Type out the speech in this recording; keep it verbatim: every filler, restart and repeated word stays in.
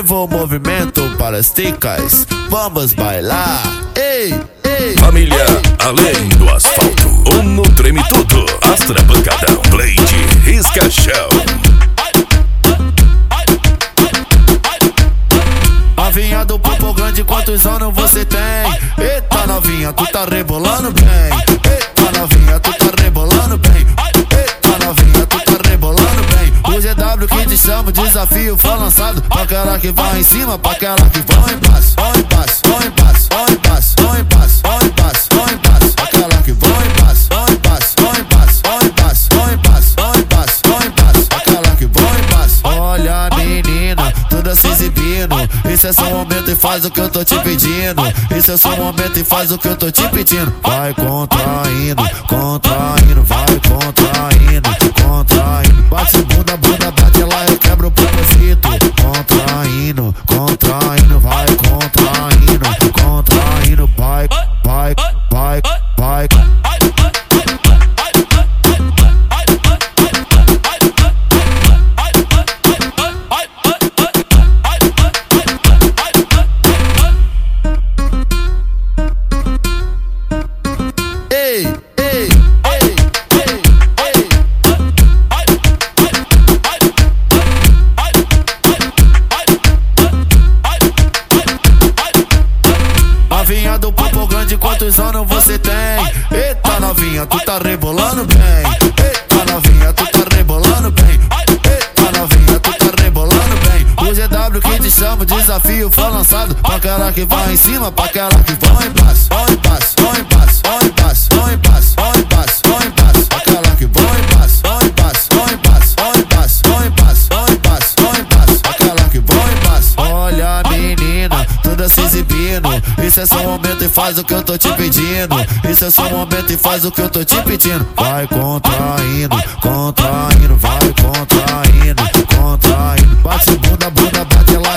Ativo o movimento para as ticas, vamos bailar. Ei, ei. Família, além do asfalto, o no treme tudo. Astra Pancadão, Blade, Risca Chão. Novinha do popo grande, quantos anos você tem? Eita novinha, tu tá rebolando bem. Eita novinha, tu tá rebolando bem. Eita novinha, tu tá rebolando bem. O G W que te chama, desafio foi lançado. Pra aquela que vai em cima, pra aquela que vai em passo. Vai em passo, vai em passo, vai em passo, vai em passo, vai em passo, vai em passo. Aquela que vai em passo, vai em passo, vai em passo, vai em passo, vai em passo, vai em passo, vai em passo. Aquela que vai em passo. Olha menina, toda se exibindo. Esse é seu momento e faz o que eu tô te pedindo. Esse é seu momento e faz o que eu tô te pedindo. Vai contraindo, contraindo, vai contraindo, contraindo. Bate bunda, bunda, bate lá e quebra o propósito. Contraindo, contraindo, vai contraindo, contraindo, vai, vai, vai, vai. Novinha do popo grande, quantos anos você tem? Eita novinha, tu tá rebolando bem. Eita novinha, tu tá rebolando bem. Eita novinha, tu tá rebolando bem. O G W que te chama, desafio foi lançado. Pra aquela que vai em cima, pra aquela que vai em passo. Vai em passo, vai em passo, vai em passo, vai em passo, vai em passo, vai em passo. Aquela que vai em passo, vai em passo, vai em passo, vai em passo, vai em passo, vai em passo, vai em passo. Aquela que vai em passo. Olha menina, toda se exibindo. Esse é seu momento e faz o que eu tô te pedindo. Esse é seu momento e faz o que eu tô te pedindo. Vai contraindo, contraindo, vai contraindo, contraindo. Bate bunda, bunda, bate lá.